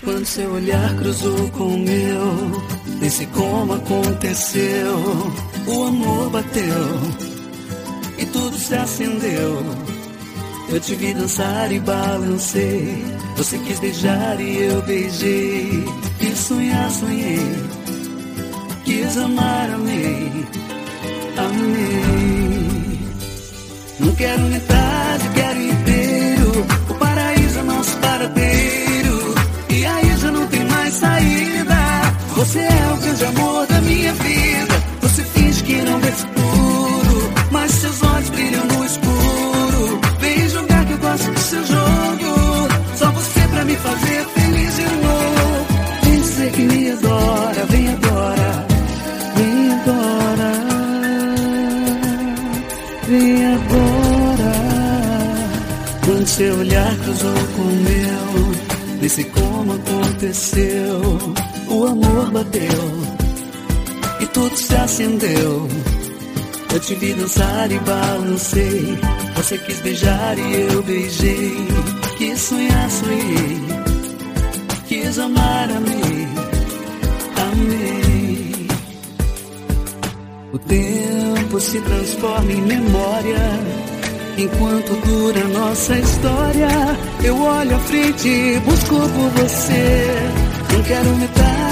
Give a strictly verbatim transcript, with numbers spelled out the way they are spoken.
Quando seu olhar cruzou com o meu, nem sei como aconteceu. O amor bateu e tudo se acendeu. Eu te vi dançar e balancei. Você quis beijar e eu beijei. Quis sonhar, sonhei. Quis amar, amei. Amei. Não quero metade, quero inteiro. O paraíso é nosso paradeiro. E aí já não tem mais saída. Você é o grande amor da minha vida. Você finge que não vê futuro, mas seus olhos brilham no escuro. Vem jogar que eu gosto do seu jogo. Só você pra me fazer feliz de novo. Vem dizer que me adora. Vem agora, vem agora, vem agora. Quando seu olhar cruzou com o meu, nem sei como aconteceu. O amor bateu e tudo se acendeu. Eu te vi dançar e balancei. Você quis beijar e eu beijei. Quis sonhar, sonhei. Quis amar, amei. Amei. O tempo se transforma em memória. Enquanto dura nossa história, eu olho à frente e busco por você. Não quero metade,